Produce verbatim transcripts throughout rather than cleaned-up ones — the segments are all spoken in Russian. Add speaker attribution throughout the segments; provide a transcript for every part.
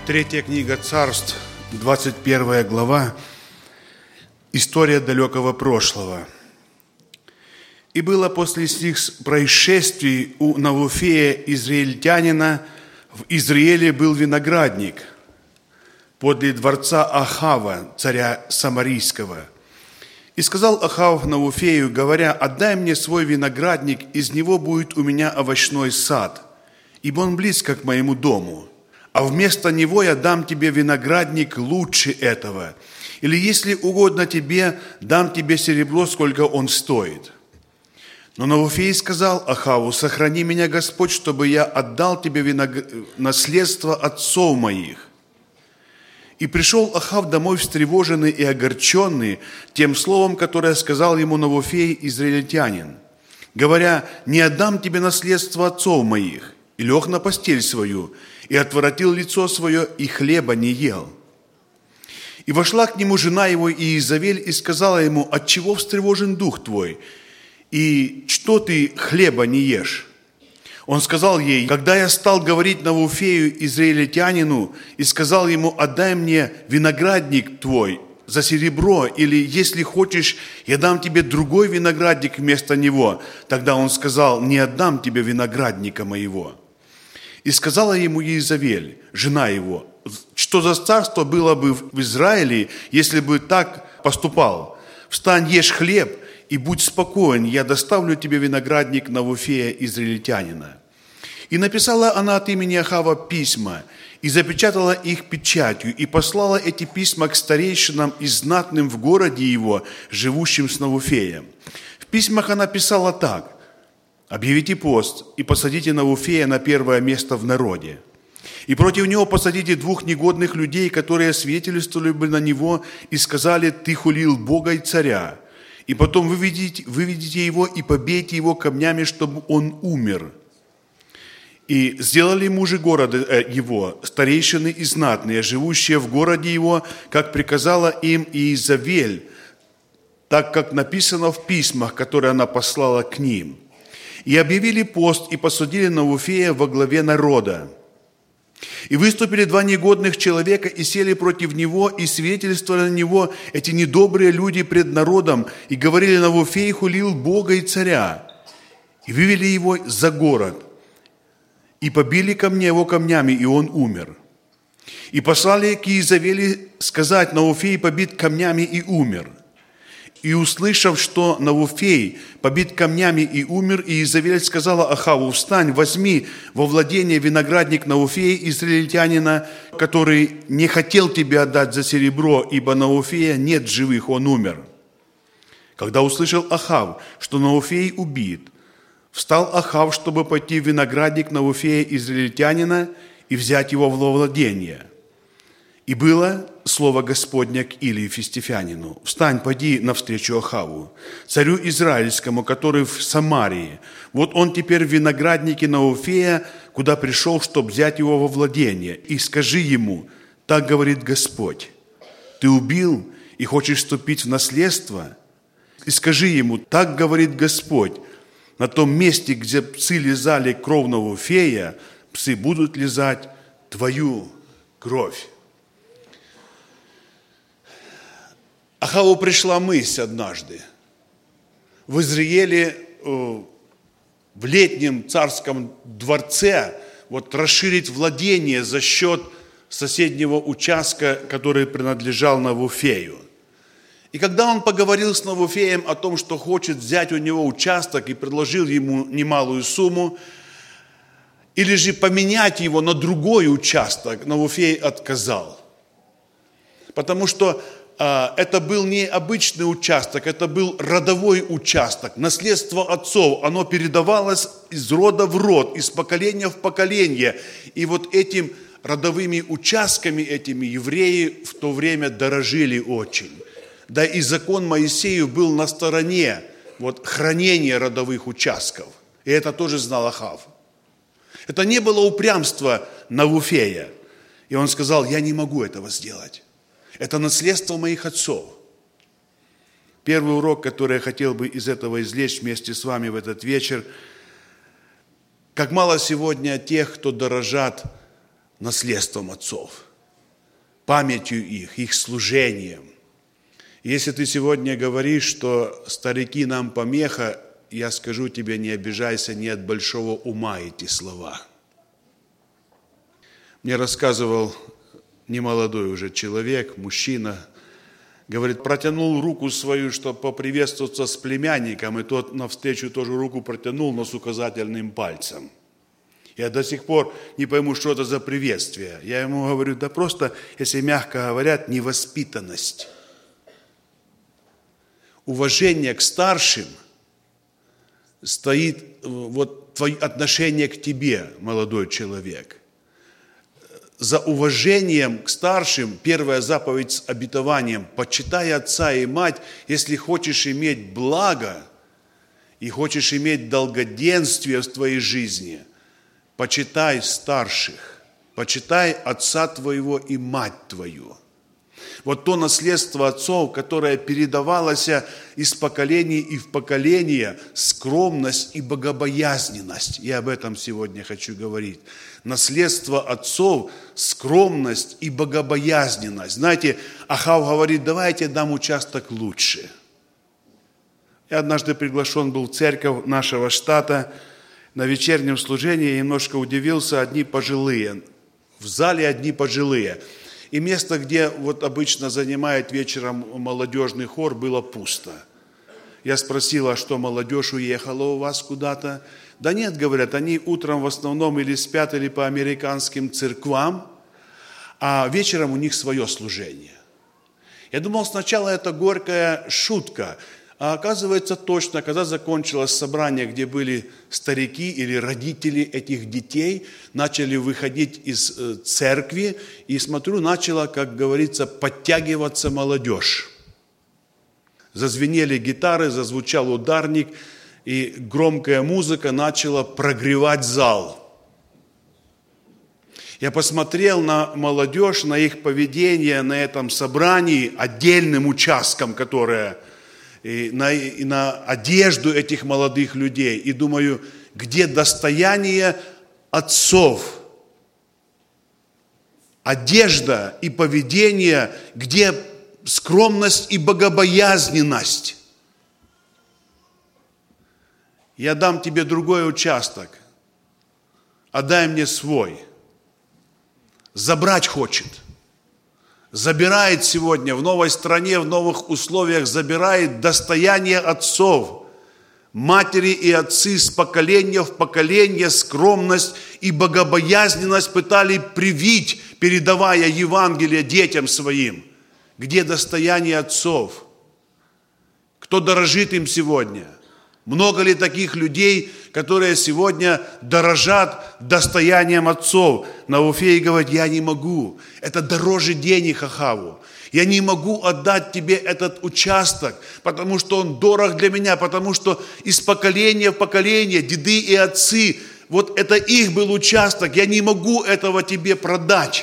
Speaker 1: Третья книга Царств, двадцать первая глава, история далекого прошлого. «И было после сих происшествий у Навуфея, израильтянина, в Израиле был виноградник подле дворца Ахава, царя Самарийского. И сказал Ахав Навуфею, говоря: отдай мне свой виноградник, из него будет у меня овощной сад, ибо он близко к моему дому. А вместо него я дам тебе виноградник лучше этого. Или, если угодно тебе, дам тебе серебро, сколько он стоит». Но Навуфей сказал Ахаву: сохрани меня, Господь, чтобы я отдал тебе виног... наследство отцов моих. И пришел Ахав домой встревоженный и огорченный тем словом, которое сказал ему Навуфей, израильтянин, говоря: не отдам тебе наследство отцов моих. И лег на постель свою, и отворотил лицо свое, и хлеба не ел. И вошла к нему жена его Иезавель, и сказала ему: отчего встревожен дух твой, и что ты хлеба не ешь? Он сказал ей: когда я стал говорить Навуфею, израильтянину, и сказал ему: отдай мне виноградник твой за серебро, или, если хочешь, я дам тебе другой виноградник вместо него, тогда он сказал: не отдам тебе виноградника моего. И сказала ему Иезавель, жена его: что за царство было бы в Израиле, если бы так поступал? Встань, ешь хлеб, и будь спокоен, я доставлю тебе виноградник Навуфея, израильтянина. И написала она от имени Ахава письма, и запечатала их печатью, и послала эти письма к старейшинам и знатным в городе его, живущим с Навуфеем. В письмах она писала так: объявите пост и посадите Навуфея на первое место в народе. И против него посадите двух негодных людей, которые свидетельствовали бы на него и сказали: ты хулил Бога и царя. И потом выведите, выведите его и побейте его камнями, чтобы он умер. И сделали мужи города его, старейшины и знатные, живущие в городе его, как приказала им Иезавель, так как написано в письмах, которые она послала к ним. И объявили пост, и посадили Навуфея во главе народа. И выступили два негодных человека, и сели против него, и свидетельствовали на него эти недобрые люди пред народом, и говорили: Навуфей хулил Бога и царя. И вывели его за город, и побили камни его камнями, и он умер. И послали к Иезавели сказать: Навуфей побит камнями и умер. И, услышав, что Навуфей побит камнями и умер, Иезавель сказала Ахаву: встань, возьми во владение виноградник Навуфея, израильтянина, который не хотел тебе отдать за серебро, ибо Навуфея нет живых, он умер. Когда услышал Ахав, что Навуфей убит, встал Ахав, чтобы пойти в виноградник Навуфея, израильтянина, и взять его во владение. И было слово Господня к Илии Фистифянину: встань, поди навстречу Ахаву, царю израильскому, который в Самарии. Вот он теперь в винограднике Навуфея, куда пришел, чтобы взять его во владение. И скажи ему: так говорит Господь, ты убил и хочешь вступить в наследство? И скажи ему: так говорит Господь, на том месте, где псы лизали кровь Навуфея, псы будут лизать твою кровь. Ахаву пришла мысль однажды в Израиле, в летнем царском дворце, вот расширить владение за счет соседнего участка, который принадлежал Навуфею. И когда он поговорил с Навуфеем о том, что хочет взять у него участок, и предложил ему немалую сумму, или же поменять его на другой участок, Навуфей отказал. Потому что это был не обычный участок, это был родовой участок, наследство отцов. Оно передавалось из рода в род, из поколения в поколение. И вот этим родовыми участками, этими евреи в то время дорожили очень. Да и закон Моисеев был на стороне вот, хранения родовых участков. И это тоже знал Ахав. Это не было упрямство Навуфея. И он сказал: я не могу этого сделать. Это наследство моих отцов. Первый урок, который я хотел бы из этого извлечь вместе с вами в этот вечер: как мало сегодня тех, кто дорожат наследством отцов. памятью их, их служением. Если ты сегодня говоришь, что старики нам помеха, я скажу тебе, не обижайся, не от большого ума эти слова. Мне рассказывал немолодой уже человек, мужчина, говорит, протянул руку свою, чтобы поприветствоваться с племянником, и тот навстречу тоже руку протянул, но с указательным пальцем. Я до сих пор не пойму, что это за приветствие. Я ему говорю, да просто, если мягко говорят, невоспитанность. Уважение к старшим стоит вот твое отношение к тебе, молодой человек. За уважением к старшим, первая заповедь с обетованием, почитай отца и мать, если хочешь иметь благо и хочешь иметь долгоденствие в твоей жизни, почитай старших, почитай отца твоего и мать твою. Вот то наследство отцов, которое передавалось из поколения и в поколение, скромность и богобоязненность. Я об этом сегодня хочу говорить. Наследство отцов, скромность и богобоязненность. Знаете, Ахав говорит, давайте дам участок лучше. Я однажды приглашен был в церковь нашего штата на вечернем служении, я немножко удивился, одни пожилые. В зале одни пожилые. И место, где вот обычно занимает вечером молодежный хор, было пусто. Я спросил, а что, молодежь уехала у вас куда-то? Да нет, говорят, они утром в основном или спят, или по американским церквам, а вечером у них свое служение. Я думал, сначала это горькая шутка, а оказывается точно, когда закончилось собрание, где были старики или родители этих детей, начали выходить из церкви, и смотрю, начала, как говорится, подтягиваться молодежь. Зазвенели гитары, зазвучал ударник, и громкая музыка начала прогревать зал. Я посмотрел на молодежь, на их поведение на этом собрании, отдельным участком, которое... И на, и на одежду этих молодых людей. И думаю, где достояние отцов? Одежда и поведение, где скромность и богобоязненность? Я дам тебе другой участок, отдай мне свой. Забрать хочет. Забирает сегодня в новой стране, в новых условиях, забирает достояние отцов. Матери и отцы с поколения в поколение скромность и богобоязненность пытали привить, передавая Евангелие детям своим. Где достояние отцов? Кто дорожит им сегодня? Много ли таких людей, которые сегодня дорожат достоянием отцов? Науфей говорит, я не могу. Это дороже денег Ахаву. Я не могу отдать тебе этот участок, потому что он дорог для меня, потому что из поколения в поколение, деды и отцы, вот это их был участок. Я не могу этого тебе продать.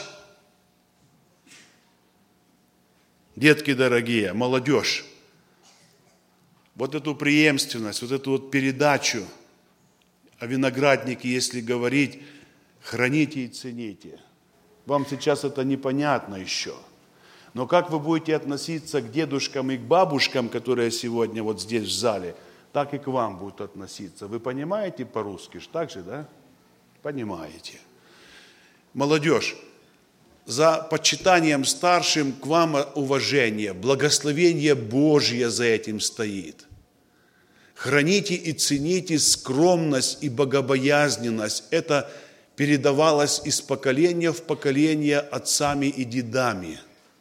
Speaker 1: Детки дорогие, молодежь. Вот эту преемственность, вот эту вот передачу о винограднике, если говорить, храните и цените. Вам сейчас это непонятно еще. Но как вы будете относиться к дедушкам и к бабушкам, которые сегодня вот здесь в зале, так и к вам будут относиться. Вы понимаете по-русски? Так же, да? Понимаете. Молодежь, за почитанием старшим к вам уважение, благословение Божье за этим стоит. Храните и цените скромность и богобоязненность. Это передавалось из поколения в поколение отцами и дедами.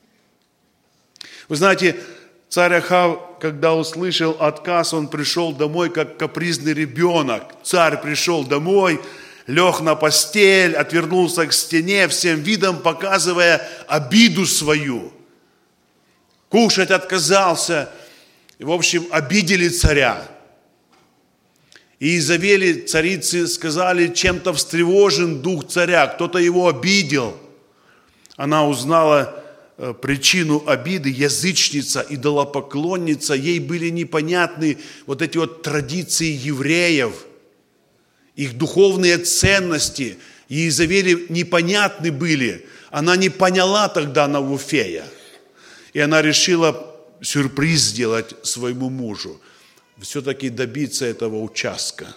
Speaker 1: Вы знаете, царь Ахав, когда услышал отказ, он пришел домой, как капризный ребенок. Царь пришел домой, лег на постель, отвернулся к стене, всем видом показывая обиду свою. Кушать отказался. В общем, обидели царя. И Иезавели, царицы, сказали, чем-то встревожен дух царя, кто-то его обидел. Она узнала причину обиды, язычница, идолопоклонница, ей были непонятны вот эти вот традиции евреев, их духовные ценности. Иезавели непонятны были. Она не поняла тогда Навуфея. И она решила сюрприз сделать своему мужу. Все-таки добиться этого участка.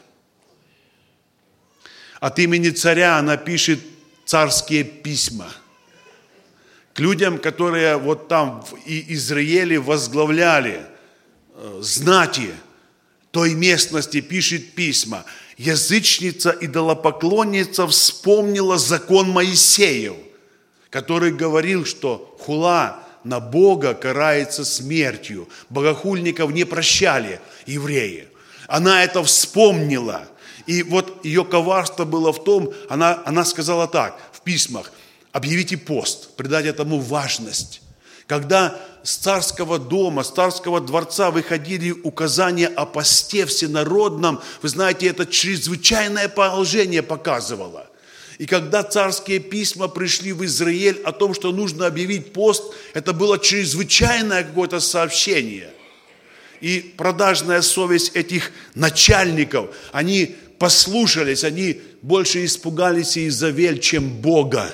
Speaker 1: От имени царя она пишет царские письма к людям, которые вот там в Израиле возглавляли знати той местности, пишет письма. Язычница, идолопоклонница вспомнила закон Моисеев, который говорил, что хула на Бога карается смертью. Богохульников не прощали евреи. Она это вспомнила. И вот ее коварство было в том, она, она сказала так в письмах: объявите пост, придать этому важность. Когда с царского дома, с царского дворца выходили указания о посте всенародном, вы знаете, это чрезвычайное положение показывало. И когда царские письма пришли в Израиль о том, что нужно объявить пост, это было чрезвычайное какое-то сообщение. И продажная совесть этих начальников, они послушались, они больше испугались Иезавель, чем Бога.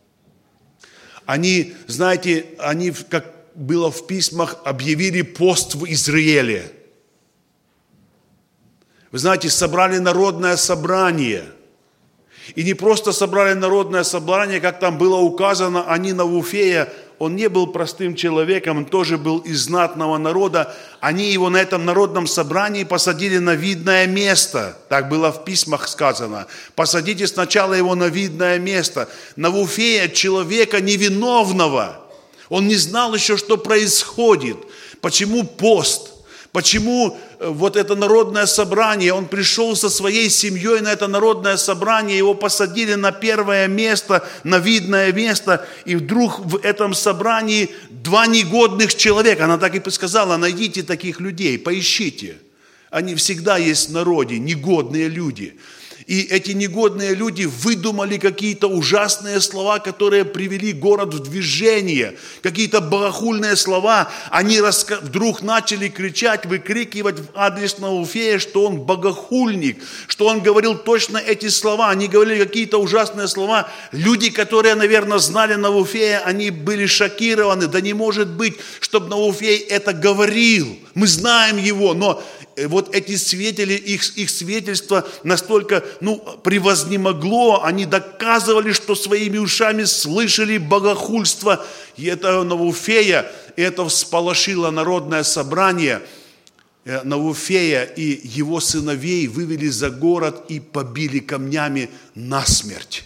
Speaker 1: Они, знаете, они, как было в письмах, объявили пост в Израиле. Вы знаете, собрали народное собрание. И не просто собрали народное собрание, как там было указано, они Навуфея, он не был простым человеком, он тоже был из знатного народа. Они его на этом народном собрании посадили на видное место. Так было в письмах сказано. Посадите сначала его на видное место. Навуфея, человека невиновного. Он не знал еще, что происходит. Почему пост? Почему вот это народное собрание? Он пришел со своей семьей на это народное собрание, его посадили на первое место, на видное место, и вдруг в этом собрании два негодных человека. Она так и сказала: найдите таких людей, поищите. Они всегда есть в народе, негодные люди. И эти негодные люди выдумали какие-то ужасные слова, которые привели город в движение. Какие-то богохульные слова. Они раска... вдруг начали кричать, выкрикивать в адрес Навуфея, что он богохульник, что он говорил точно эти слова. Они говорили какие-то ужасные слова. Люди, которые, наверное, знали Навуфея, они были шокированы. Да не может быть, чтобы Навуфей это говорил. Мы знаем его, но... Вот эти свидетели, их, их свидетельство настолько ну, превознемогло, они доказывали, что своими ушами слышали богохульство. И это Навуфея, и это всполошило народное собрание. Навуфея и его сыновей вывели за город и побили камнями насмерть.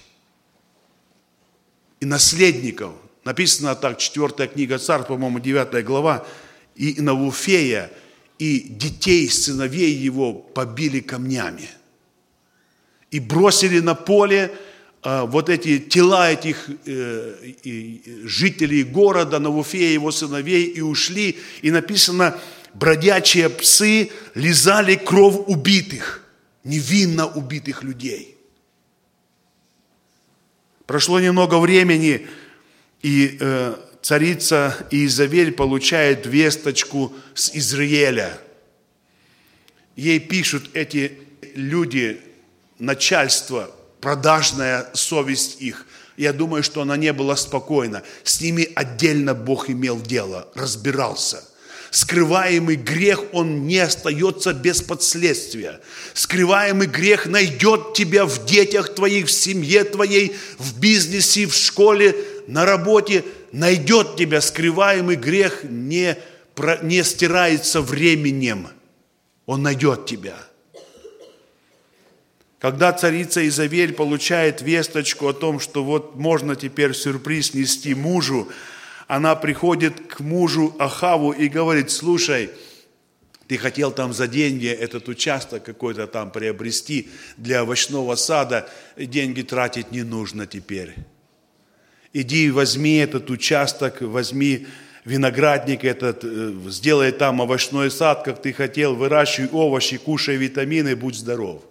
Speaker 1: И наследников, написано так, четвертая книга Царств, по-моему, девятая глава, и Навуфея, и детей, сыновей его побили камнями. И бросили на поле а, вот эти тела этих э, и, жителей города, Навуфея и его сыновей, и ушли. И написано, бродячие псы лизали кровь убитых, невинно убитых людей. Прошло немного времени, и... Э, Царица Иезавель получает весточку с Израиля. Ей пишут эти люди, начальство, продажная совесть их. Я думаю, что она не была спокойна. С ними отдельно Бог имел дело, разбирался. Скрываемый грех, он не остается без последствия. Скрываемый грех найдет тебя в детях твоих, в семье твоей, в бизнесе, в школе, на работе. Найдет тебя. Скрываемый грех не, не стирается временем. Он найдет тебя. Когда царица Иезавель получает весточку о том, что вот можно теперь сюрприз нести мужу, она приходит к мужу Ахаву и говорит: слушай, ты хотел там за деньги этот участок какой-то там приобрести для овощного сада, деньги тратить не нужно теперь. Иди возьми этот участок, возьми виноградник этот, сделай там овощной сад, как ты хотел, выращивай овощи, кушай витамины, будь здоров.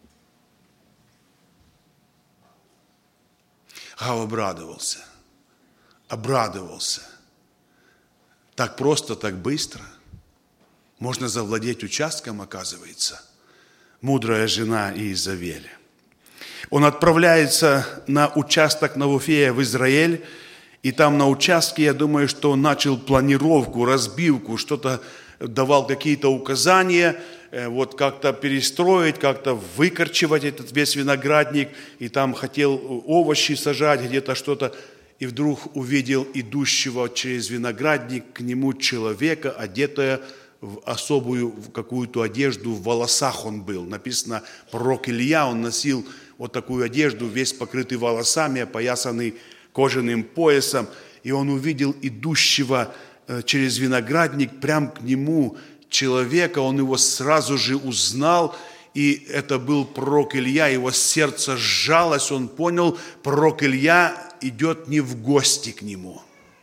Speaker 1: Ахав обрадовался, обрадовался. Так просто, так быстро. Можно завладеть участком, оказывается. Мудрая жена Иезавель. Он отправляется на участок Навуфея в Израиль, и там на участке, я думаю, что он начал планировку, разбивку, что-то давал какие-то указания, вот как-то перестроить, как-то выкорчевать этот весь виноградник, и там хотел овощи сажать, где-то что-то, и вдруг увидел идущего через виноградник к нему человека, одетого в особую в какую-то одежду, в волосах он был. Написано, пророк Илья, он носил вот такую одежду, весь покрытый волосами, опоясанный кожаным поясом, и он увидел идущего через виноградник прямо к нему человека, он его сразу же узнал, и это был пророк Илья, его сердце сжалось, он понял, пророк Илья идет не в гости к нему.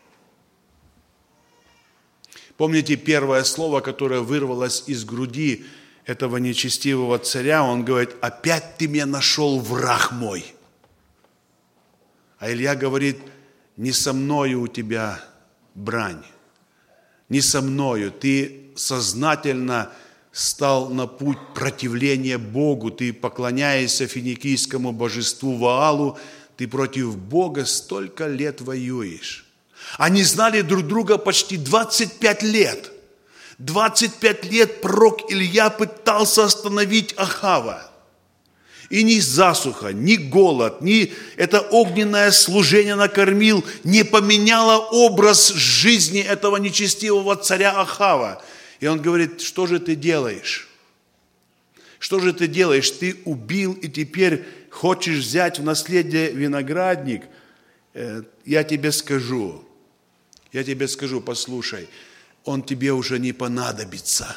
Speaker 1: Помните первое слово, которое вырвалось из груди этого нечестивого царя? Он говорит, опять ты меня нашел, враг мой. А Илья говорит, не со мною у тебя брань, не со мною. Ты сознательно стал на путь противления Богу, ты поклоняешься финикийскому божеству Ваалу, ты против Бога столько лет воюешь. Они знали друг друга почти двадцать пять лет. двадцать пять лет пророк Илья пытался остановить Ахава. И ни засуха, ни голод, ни это огненное служение накормил, не поменяло образ жизни этого нечестивого царя Ахава. И он говорит, что же ты делаешь? Что же ты делаешь? Ты убил и теперь хочешь взять в наследие виноградник? Я тебе скажу, я тебе скажу, послушай, он тебе уже не понадобится.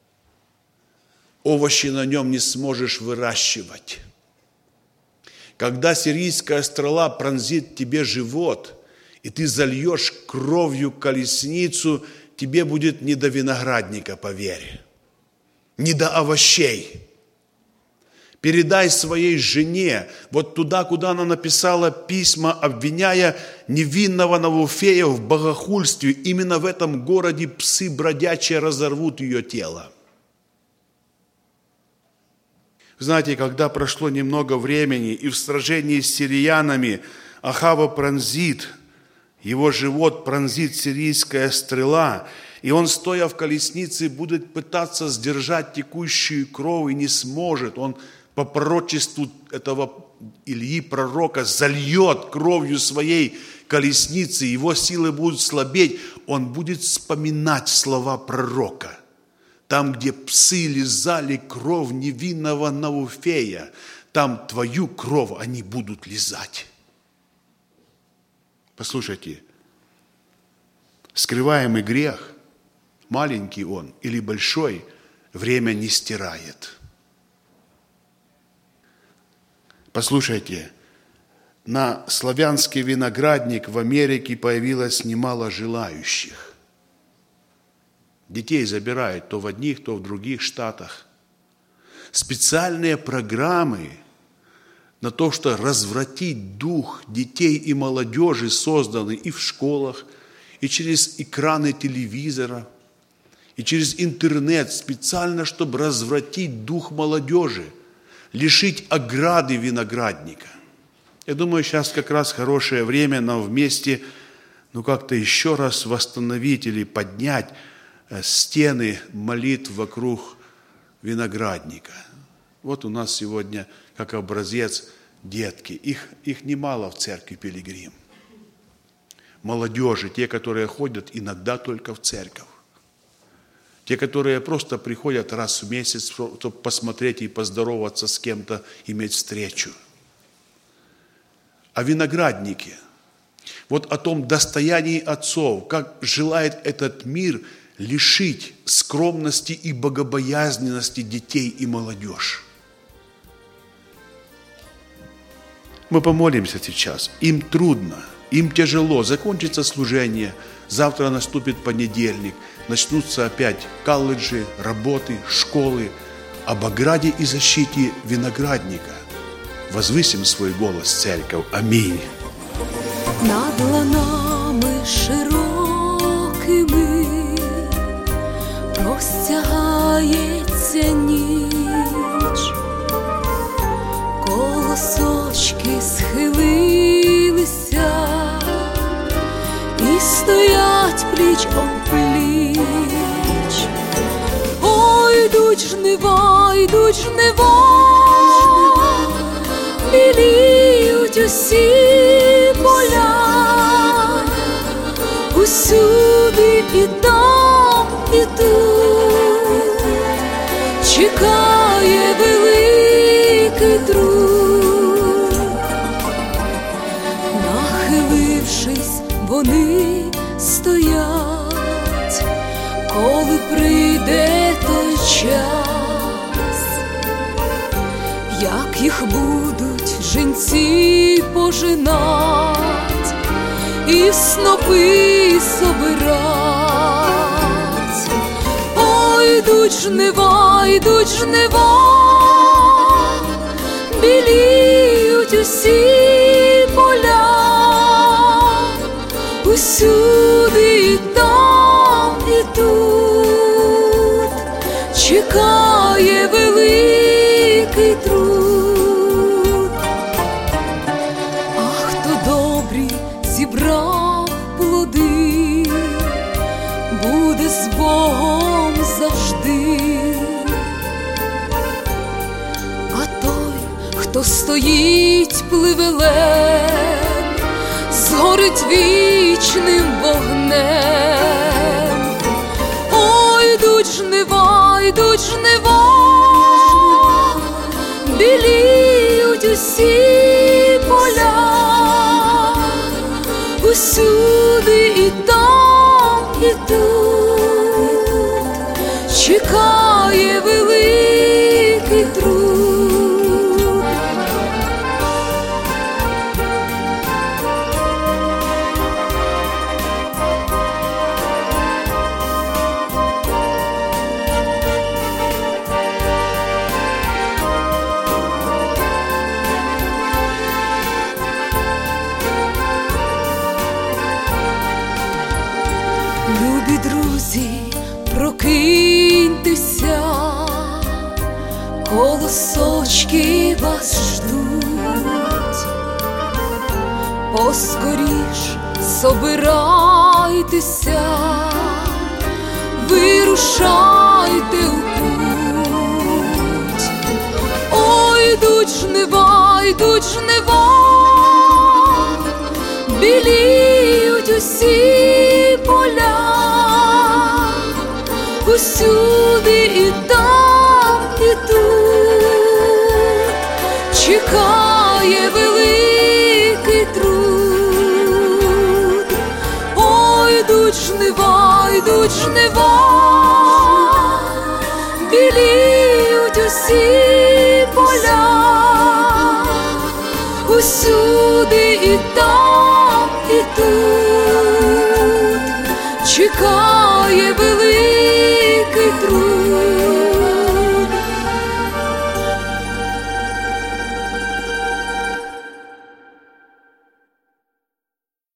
Speaker 1: Овощи на нем не сможешь выращивать. Когда сирийская стрела пронзит тебе живот, и ты зальешь кровью колесницу, тебе будет не до виноградника, поверь, не до овощей. Передай своей жене, вот туда, куда она написала письма, обвиняя невинного Навуфея в богохульстве, именно в этом городе псы бродячие разорвут ее тело. Знаете, когда прошло немного времени, и в сражении с сириянами Ахава пронзит, его живот пронзит сирийская стрела, и он, стоя в колеснице, будет пытаться сдержать текущую кровь и не сможет. Он по пророчеству этого Ильи пророка зальет кровью своей колесницы, его силы будут слабеть, он будет вспоминать слова пророка. Там, где псы лизали кровь невинного Навуфея, там твою кровь они будут лизать. Послушайте, скрываемый грех, маленький он или большой, время не стирает. Послушайте, на славянский виноградник в Америке появилось немало желающих. Детей забирают то в одних, то в других штатах. Специальные программы на то, что развратить дух детей и молодежи созданы и в школах, и через экраны телевизора, и через интернет, специально, чтобы развратить дух молодежи, лишить ограды виноградника. Я думаю, сейчас как раз хорошее время нам вместе, ну, как-то еще раз восстановить или поднять стены молитв вокруг виноградника. Вот у нас сегодня, как образец, детки. Их, их немало в церкви Пилигрим. Молодежи, те, которые ходят иногда только в церковь. Те, которые просто приходят раз в месяц, чтобы посмотреть и поздороваться с кем-то, иметь встречу. О винограднике. Вот о том достоянии отцов, как желает этот мир лишить скромности и богобоязненности детей и молодежь. Мы помолимся сейчас. Им трудно, им тяжело. Закончится служение, завтра наступит понедельник. Начнутся опять колледжи, работы, школы. Об ограде и защите виноградника возвысим свой голос, церковь. Аминь.
Speaker 2: Над ланами широкими простягається ніч, коло колосочки схилилися і стоять пліч-об-пліч. Ой, йдуть жнива, йдуть жнива, біліють усі поля, усюди і там, і тут чекає великий друг. Нахилившись, вони стоять, коли прийде той час, як їх будуть жінці пожинать і снопи собирать. Ой, йдуть жнива, йдуть жнива, біліють усі поля, усюди і там, і тут чекає великий труд. А хто добрі зібрав плоди, буде з Богом завжди. А той, хто стоїть пливелем, згорить вічним вогнем. Ой, йдуть жнива, йдуть жнива, біліють усі поля, усюди і там, і тут чекає великий труд. Любі друзі, прокиньтеся, колосочки вас ждуть. Поскоріш собирайтеся, вирушайте у путь. Ой, йдуть жнива, йдуть жнива, біліють усі поля, усюди і там, і тут чекає великий труд. Ой, йдуть жнива, йдуть жнива, біліють усі поля, усюди і там, і тут чекає великий